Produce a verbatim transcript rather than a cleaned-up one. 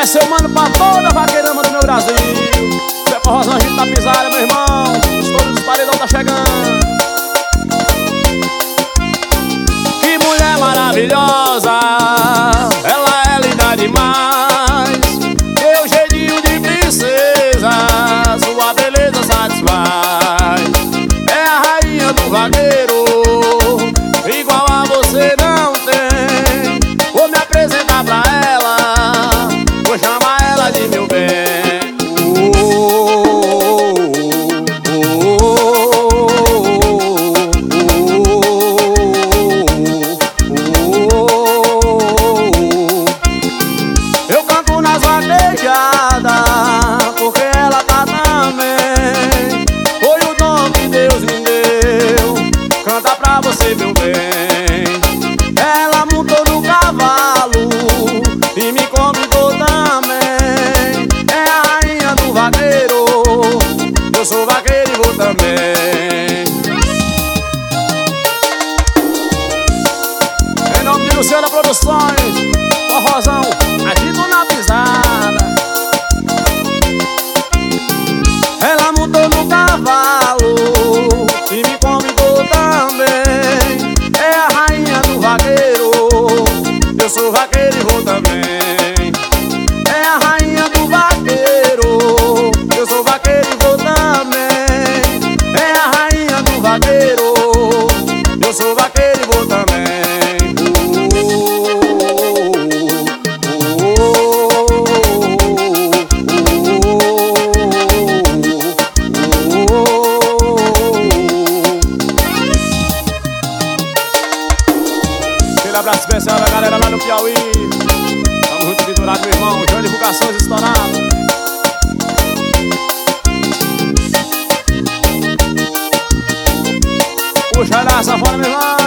Esse eu mando pra toda a vaqueirama do meu Brasil. Se é forrozão, a gente tá pisada, meu irmão. Estouro dos paredão tá chegando. Que mulher maravilhosa, ela é linda demais. Teu jeitinho de princesa, sua beleza satisfaz. É a rainha do vaqueiro, igual a você não tem. Vou me apresentar pra ela, vou chamar ela de meu bem. Eu canto nas vaquejadas, porque ela tá também. Foi o dom que Deus me deu, canta pra você, meu bem. Ela montou no cavalo e me convidou também. É a rainha do vaqueiro, eu sou vaqueiro e vou também. Em nome de Luciana Produções, forrozão, agito na pisada. Ela montou no cavalo e me convidou também. É a rainha do vaqueiro, eu sou vaqueiro e vou também. É a rainha do vaqueiro, eu sou vaqueiro e vou também. É a rainha do vaqueiro, eu sou vaqueiro e vou também. Aquele abraço especial da galera lá no Piauí. Tamo junto pendurado, meu irmão. João Divulgações estourado. Puxa a raça fora, meu irmão.